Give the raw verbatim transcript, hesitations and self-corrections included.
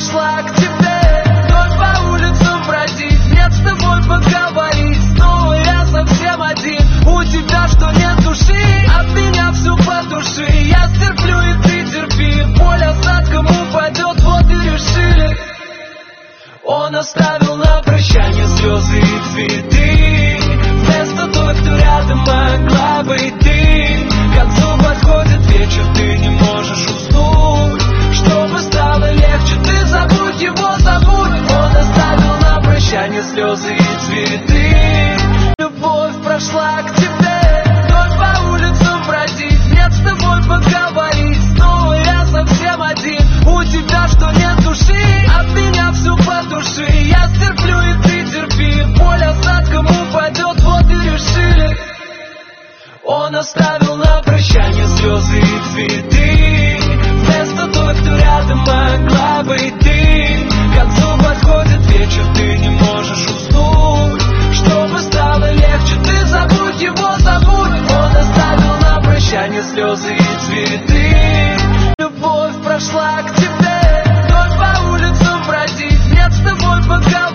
прошла к тебе, вновь по улицам бродить, нет с тобой поговорить. Снова я совсем один, у тебя что, нет души? От меня все по душе, я стерплю и ты терпи. Боль осадком упадет, вот и решили. Он оставил на прощание слезы и цветы, вместо той, кто рядом могла быть ты. К концу подходит вечер, ты не можешь уснуть. Чтобы стало легче, ты забудь его, забудь. Он оставил на прощание слезы и цветы. Любовь прошла к тебе, вновь по улицам бродить, нет с тобой поговорить. Снова я совсем один, у тебя что, нет души? От меня все по душе, я стерплю и ты терпи. Боль осадком упадет, вот и решили. Он оставил на прощание слезы и цветы, вместо той, кто рядом могла быть ты. К концу подходит вечер, ты не можешь уснуть. Чтобы стало легче, ты забудь его, забудь. Он оставил на прощание слезы и цветы. Любовь прошла к тебе, вновь по улицам бродить, нет с тобой поговорить.